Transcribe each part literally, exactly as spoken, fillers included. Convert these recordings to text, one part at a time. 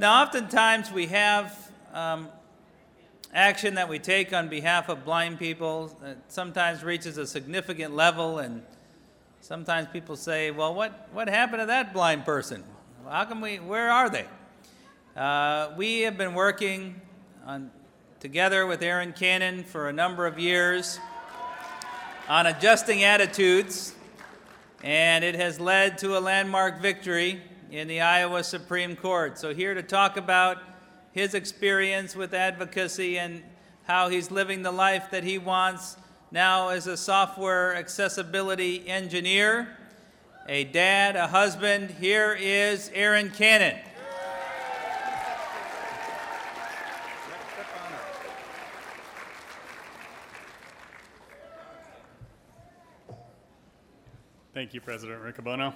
Now, oftentimes we have um, action that we take on behalf of blind people that sometimes reaches a significant level, and sometimes people say, well, what, what happened to that blind person? How come we, where are they? Uh, we have been working on, together with Aaron Cannon for a number of years on adjusting attitudes, and it has led to a landmark victory in the Iowa Supreme Court. So here to talk about his experience with advocacy and how he's living the life that he wants now as a software accessibility engineer, a dad, a husband, here is Aaron Cannon. Thank you, President Riccobono.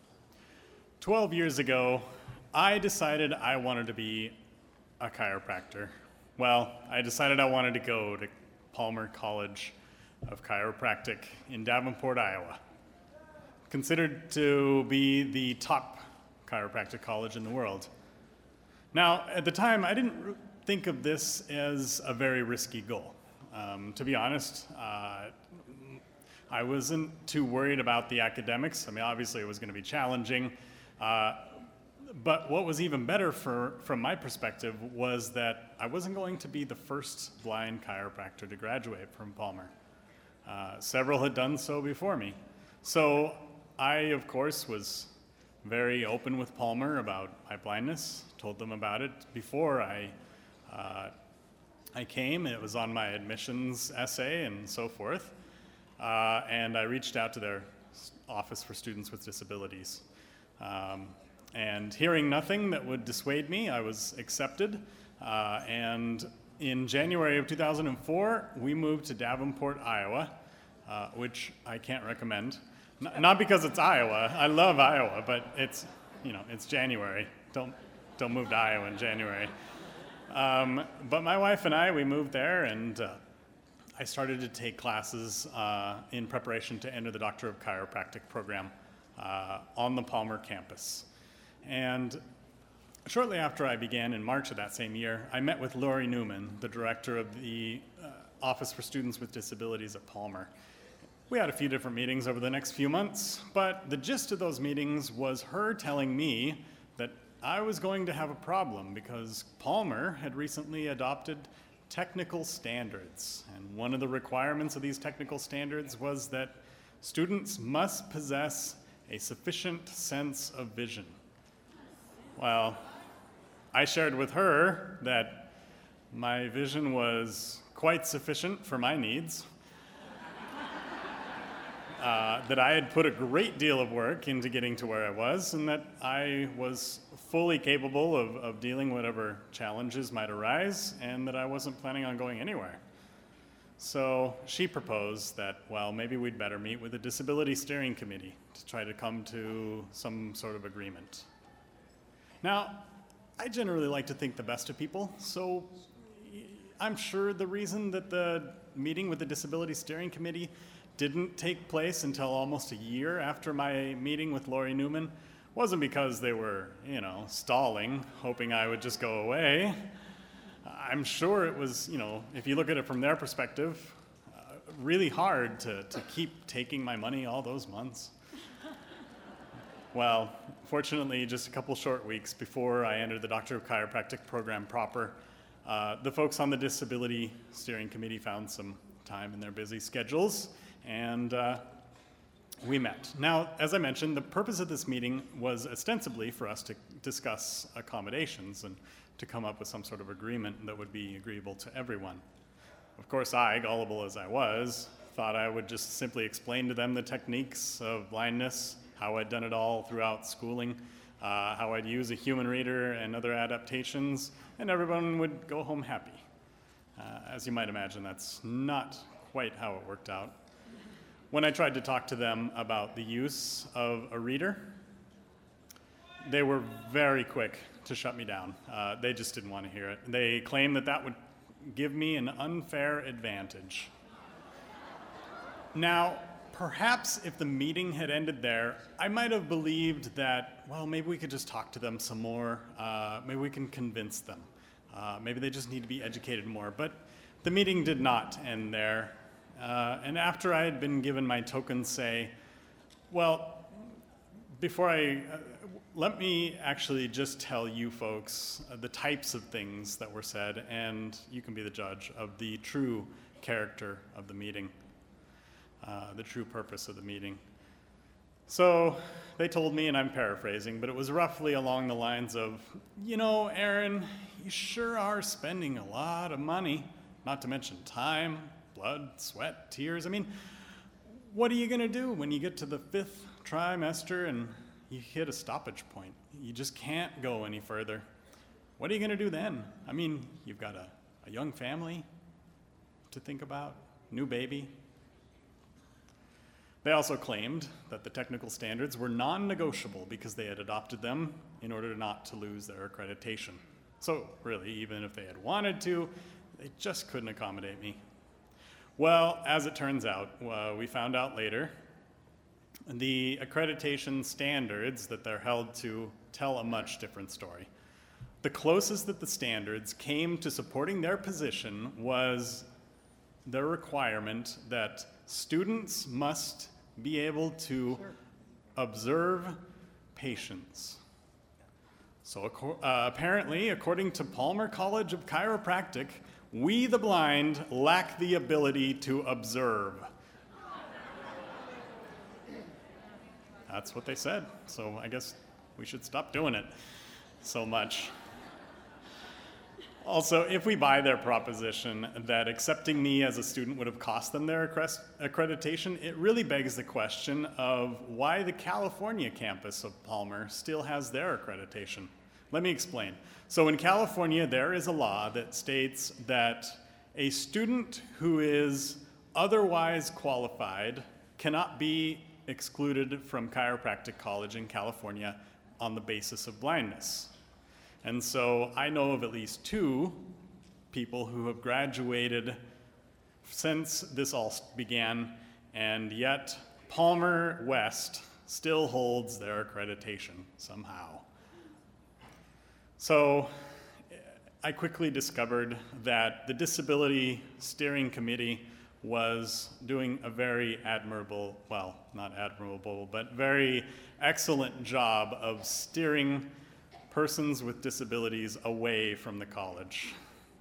Twelve years ago, I decided I wanted to be a chiropractor. Well, I decided I wanted to go to Palmer College of Chiropractic in Davenport, Iowa, considered to be the top chiropractic college in the world. Now, at the time, I didn't think of this as a very risky goal. Um, to be honest, uh, I wasn't too worried about the academics. I mean, obviously it was going to be challenging. Uh, but what was even better for, from my perspective was that I wasn't going to be the first blind chiropractor to graduate from Palmer. Uh, several had done so before me. So I, of course, was very open with Palmer about my blindness, told them about it before I, uh, I came. It was on my admissions essay and so forth. Uh, and I reached out to their Office for Students with Disabilities. Um, and hearing nothing that would dissuade me, I was accepted. Uh, and in January of two thousand four, we moved to Davenport, Iowa, uh, which I can't recommend. N- not because it's Iowa. I love Iowa, but it's, you know, it's January. Don't, don't move to Iowa in January. Um, but my wife and I, we moved there, and uh, I started to take classes uh, in preparation to enter the Doctor of Chiropractic program uh, on the Palmer campus. And shortly after I began in March of that same year, I met with Lori Newman, the director of the uh, Office for Students with Disabilities at Palmer. We had a few different meetings over the next few months, but the gist of those meetings was her telling me that I was going to have a problem because Palmer had recently adopted technical standards. And one of the requirements of these technical standards was that students must possess a sufficient sense of vision. Well, I shared with her that my vision was quite sufficient for my needs, uh, that I had put a great deal of work into getting to where I was, and that I was fully capable of, of dealing whatever challenges might arise, and that I wasn't planning on going anywhere. So she proposed that, well, maybe we'd better meet with the Disability Steering Committee to try to come to some sort of agreement. Now, I generally like to think the best of people, so I'm sure the reason that the meeting with the Disability Steering Committee didn't take place until almost a year after my meeting with Lori Newman wasn't because they were, you know, stalling, hoping I would just go away. I'm sure it was, you know, if you look at it from their perspective, uh, really hard to, to keep taking my money all those months. Well, fortunately, just a couple short weeks before I entered the Doctor of Chiropractic program proper, uh, the folks on the Disability Steering Committee found some time in their busy schedules, and uh, we met. Now, as I mentioned, the purpose of this meeting was ostensibly for us to discuss accommodations and to come up with some sort of agreement that would be agreeable to everyone. Of course, I, gullible as I was, thought I would just simply explain to them the techniques of blindness, how I'd done it all throughout schooling, uh, how I'd use a human reader and other adaptations, and everyone would go home happy. Uh, as you might imagine, that's not quite how it worked out. When I tried to talk to them about the use of a reader, they were very quick to shut me down. Uh, they just didn't want to hear it. They claimed that that would give me an unfair advantage. Now, perhaps if the meeting had ended there, I might have believed that, well, maybe we could just talk to them some more. Uh, maybe we can convince them. Uh, maybe they just need to be educated more. But the meeting did not end there. Uh, and after I had been given my token say, well, before I, uh, let me actually just tell you folks uh, the types of things that were said, and you can be the judge of the true character of the meeting. Uh, the true purpose of the meeting. So they told me, and I'm paraphrasing, but it was roughly along the lines of, you know, Aaron, you sure are spending a lot of money, not to mention time, blood, sweat, tears. I mean, what are you going to do when you get to the fifth trimester and you hit a stoppage point? You just can't go any further. What are you going to do then? I mean, you've got a, a young family to think about, new baby. They also claimed that the technical standards were non-negotiable because they had adopted them in order not to lose their accreditation. So really, even if they had wanted to, they just couldn't accommodate me. Well, as it turns out, uh, we found out later, the accreditation standards that they're held to tell a much different story. The closest that the standards came to supporting their position was their requirement that students must be able to sure. observe patients. So uh, apparently, according to Palmer College of Chiropractic, we the blind lack the ability to observe. That's what they said. So I guess we should stop doing it so much. Also, if we buy their proposition that accepting me as a student would have cost them their accreditation, it really begs the question of why the California campus of Palmer still has their accreditation. Let me explain. So in California, there is a law that states that a student who is otherwise qualified cannot be excluded from chiropractic college in California on the basis of blindness. And so I know of at least two people who have graduated since this all began, and yet Palmer West still holds their accreditation somehow. So I quickly discovered that the Disability Steering Committee was doing a very admirable, well, not admirable, but very excellent job of steering persons with disabilities away from the college.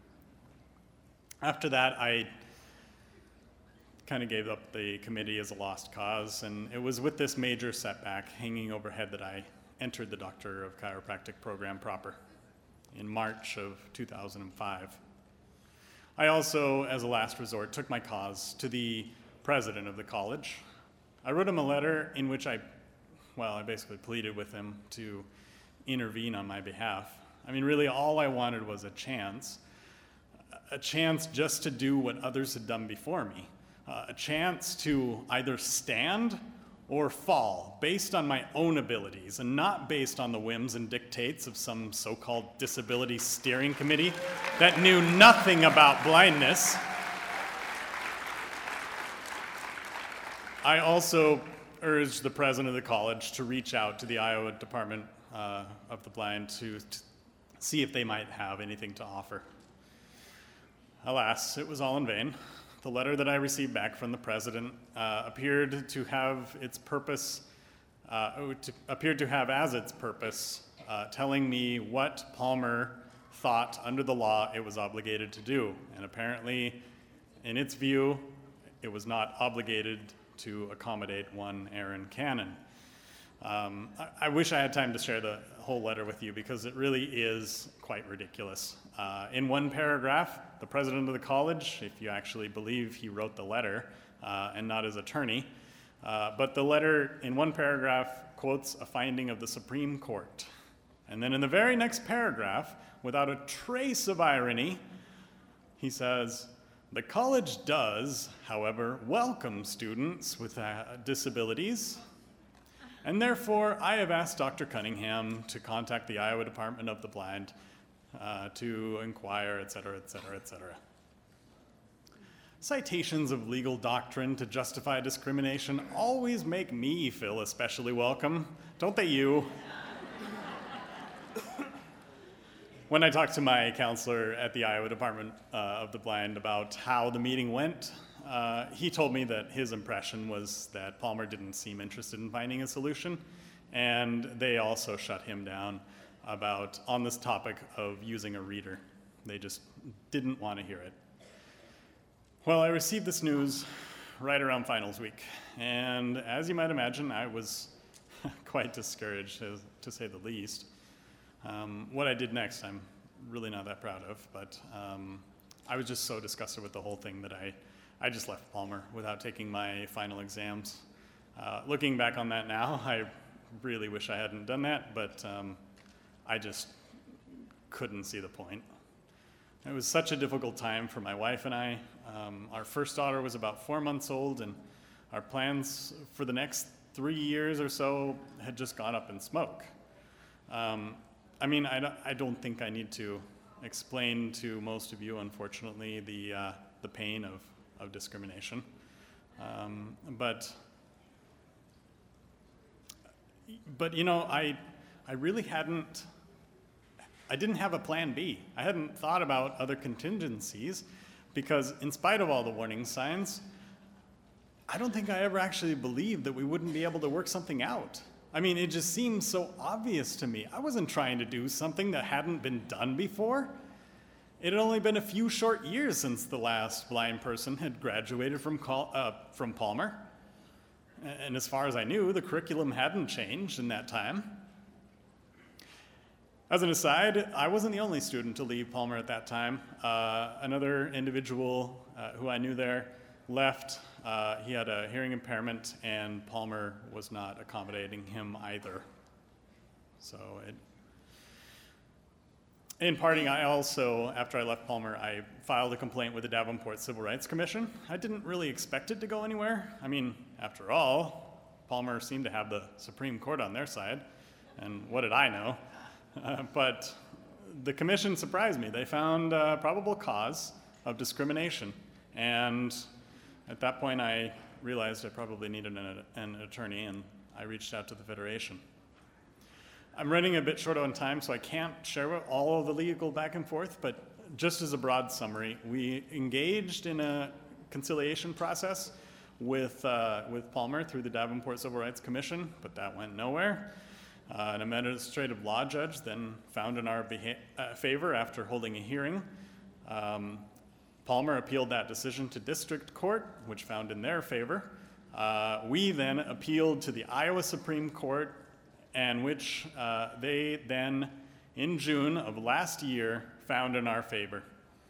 After that, I kind of gave up the committee as a lost cause, and it was with this major setback hanging overhead that I entered the Doctor of Chiropractic program proper in March of two thousand five. I also, as a last resort, took my cause to the president of the college. I wrote him a letter in which I, well, I basically pleaded with him to intervene on my behalf. I mean, really, all I wanted was a chance, a chance just to do what others had done before me, uh, a chance to either stand or fall based on my own abilities and not based on the whims and dictates of some so-called disability steering committee that knew nothing about blindness. I also urged the president of the college to reach out to the Iowa Department uh, of the Blind to, to see if they might have anything to offer. Alas, it was all in vain. The letter that I received back from the president uh, appeared to have its purpose, uh, to, appeared to have as its purpose uh, telling me what Palmer thought under the law it was obligated to do. And apparently, in its view, it was not obligated to accommodate one Aaron Cannon. Um, I, I wish I had time to share the whole letter with you because it really is quite ridiculous. Uh, in one paragraph, the president of the college, if you actually believe he wrote the letter uh, and not his attorney, uh, but the letter in one paragraph quotes a finding of the Supreme Court. And then in the very next paragraph, without a trace of irony, he says, "The college does, however, welcome students with uh, disabilities, and therefore I have asked Doctor Cunningham to contact the Iowa Department of the Blind uh, to inquire, et cetera, et cetera, et cetera." Citations of legal doctrine to justify discrimination always make me feel especially welcome, don't they you? When I talked to my counselor at the Iowa Department uh, of the Blind about how the meeting went, uh, he told me that his impression was that Palmer didn't seem interested in finding a solution, and they also shut him down about on this topic of using a reader. They just didn't want to hear it. Well, I received this news right around finals week, and as you might imagine, I was quite discouraged, to say the least. Um, what I did next, I'm really not that proud of, but um, I was just so disgusted with the whole thing that I, I just left Palmer without taking my final exams. Uh, looking back on that now, I really wish I hadn't done that, but um, I just couldn't see the point. It was such a difficult time for my wife and I. Um, our first daughter was about four months old, and our plans for the next three years or so had just gone up in smoke. Um, I mean, I don't, I don't think I need to explain to most of you, unfortunately, the, uh, the pain of, of discrimination. Um, but, but, you know, I, I really hadn't I didn't have a plan B. I hadn't thought about other contingencies because in spite of all the warning signs, I don't think I ever actually believed that we wouldn't be able to work something out. I mean, it just seemed so obvious to me. I wasn't trying to do something that hadn't been done before. It had only been a few short years since the last blind person had graduated from, Col- uh, from Palmer. And as far as I knew, the curriculum hadn't changed in that time. As an aside, I wasn't the only student to leave Palmer at that time. Uh, another individual uh, who I knew there left. Uh, he had a hearing impairment, and Palmer was not accommodating him either. So, it, in parting, I also, after I left Palmer, I filed a complaint with the Davenport Civil Rights Commission. I didn't really expect it to go anywhere. I mean, after all, Palmer seemed to have the Supreme Court on their side, and what did I know? Uh, but the commission surprised me. They found uh, probable cause of discrimination. And at that point, I realized I probably needed an, an attorney, and I reached out to the Federation. I'm running a bit short on time, so I can't share all of the legal back and forth, but just as a broad summary, we engaged in a conciliation process with, uh, with Palmer through the Davenport Civil Rights Commission, but that went nowhere. Uh, an administrative law judge then found in our beha- uh, favor after holding a hearing. Um, Palmer appealed that decision to district court, which found in their favor. Uh, we then appealed to the Iowa Supreme Court, and which uh, they then, in June of last year, found in our favor.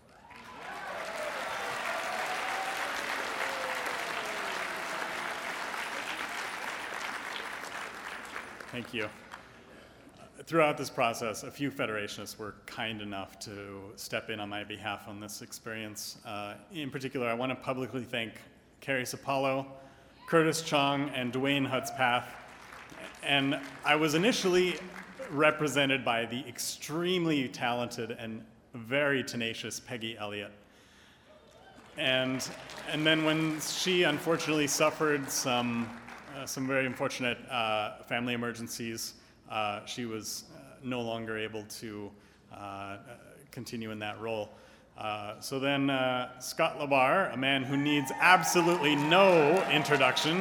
Thank you. Throughout this process, a few Federationists were kind enough to step in on my behalf on this experience. Uh, in particular, I want to publicly thank Carrie Sapalo, Curtis Chong, and Dwayne Hudspeth. And I was initially represented by the extremely talented and very tenacious Peggy Elliott. And, and then when she unfortunately suffered some, uh, some very unfortunate uh, family emergencies, Uh, she was uh, no longer able to uh, continue in that role. Uh, so then uh, Scott Labar, a man who needs absolutely no introduction,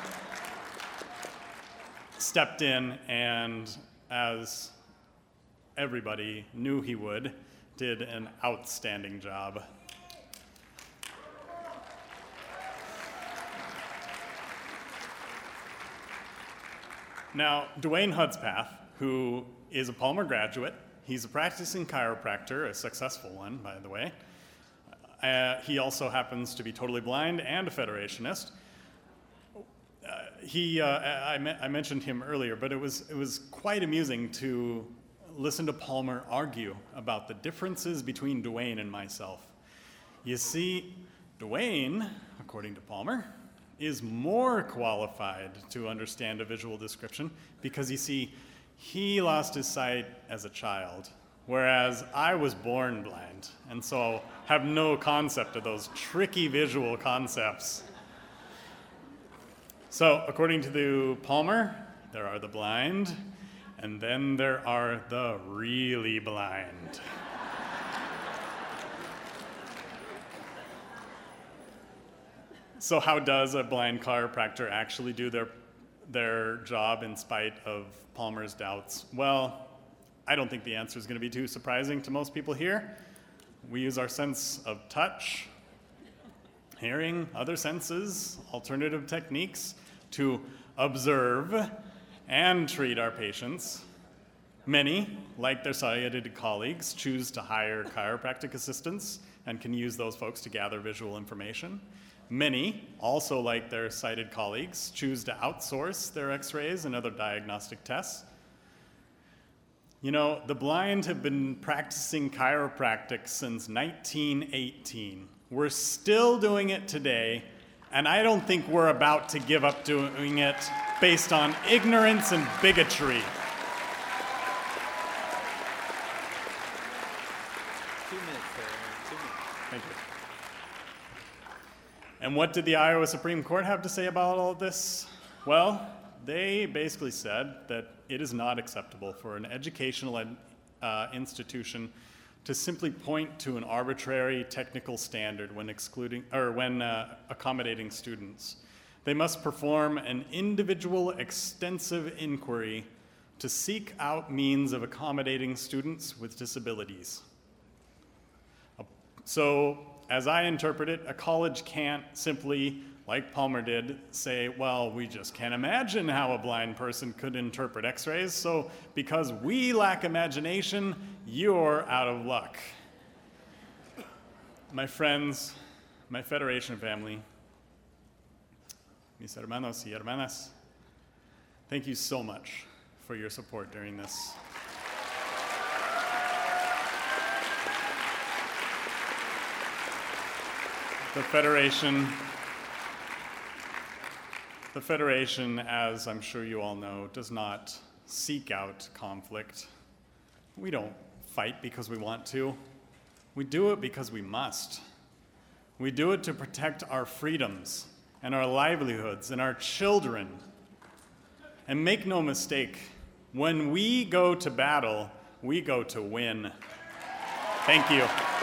stepped in and, as everybody knew he would, did an outstanding job. Now, Dwayne Hudspeth, who is a Palmer graduate, he's a practicing chiropractor, a successful one, by the way. Uh, he also happens to be totally blind and a Federationist. Uh, he, uh, I, me- I mentioned him earlier, but it was, it was quite amusing to listen to Palmer argue about the differences between Dwayne and myself. You see, Dwayne, according to Palmer, is more qualified to understand a visual description because, you see, he lost his sight as a child, whereas I was born blind, and so have no concept of those tricky visual concepts. So according to the Palmer, there are the blind, and then there are the really blind. So how does a blind chiropractor actually do their, their job in spite of Palmer's doubts? Well, I don't think the answer is going to be too surprising to most people here. We use our sense of touch, hearing, other senses, alternative techniques to observe and treat our patients. Many, like their sighted colleagues, choose to hire chiropractic assistants and can use those folks to gather visual information. Many, also like their sighted colleagues, choose to outsource their x-rays and other diagnostic tests. You know, the blind have been practicing chiropractic since nineteen eighteen. We're still doing it today, and I don't think we're about to give up doing it based on ignorance and bigotry. Two minutes there, two minutes. Thank you. And what did the Iowa Supreme Court have to say about all of this? Well, they basically said that it is not acceptable for an educational ed, uh, institution to simply point to an arbitrary technical standard when excluding or when uh, accommodating students. They must perform an individual, extensive inquiry to seek out means of accommodating students with disabilities. So, as I interpret it, a college can't simply, like Palmer did, say, well, we just can't imagine how a blind person could interpret x-rays, so because we lack imagination, you're out of luck. My friends, my Federation family, mis hermanos y hermanas, thank you so much for your support during this. The Federation, the Federation, as I'm sure you all know, does not seek out conflict. We don't fight because we want to. We do it because we must. We do it to protect our freedoms and our livelihoods and our children. And make no mistake, when we go to battle, we go to win. Thank you.